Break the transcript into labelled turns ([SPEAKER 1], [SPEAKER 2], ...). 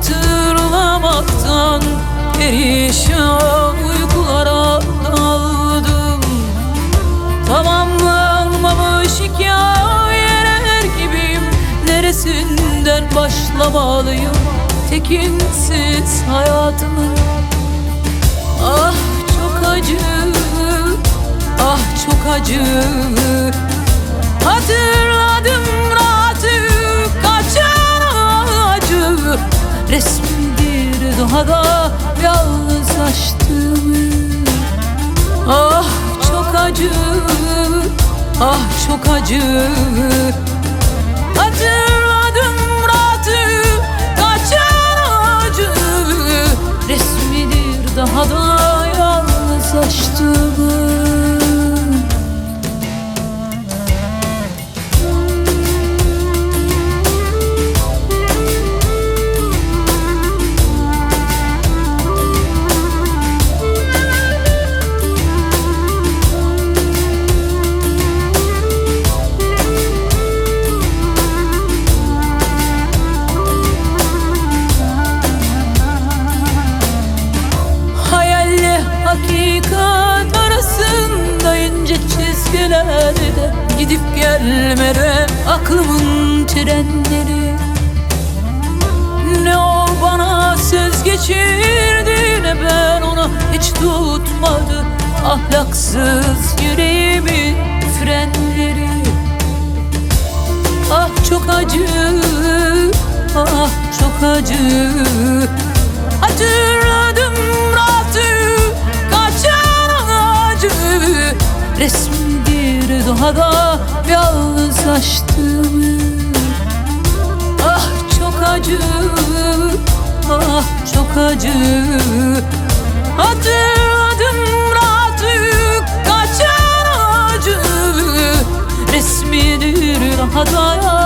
[SPEAKER 1] hatırlamaktan perişan uykulara daldım. Tamamlanmamış hikayeler gibiyim. Neresinden başlamalıyım tekinsiz hayatımın? Ah çok acı, ah çok acı. Hatırladım rahatı kaçan acı. Resmidir daha yalnızlaştığımı. Ah çok acı, ah çok acı. Hatırladım rahatı kaçan acı. Resmidir daha yalnızlaştığımı. Hakikat arasında ince çizgilerde gidip gelmede aklımın trenleri. Ne o bana söz geçirdi, ne ben ona hiç tutmadı ahlaksız yüreğimin frenleri. Ah çok acı, ah çok acı. Hatırladım rahatı kaçan acı. Resmidir daha yalnızlaştığımı. Ah çok acı, ah çok acı. Hatırladım rahatı kaçan acı. Resmidir daha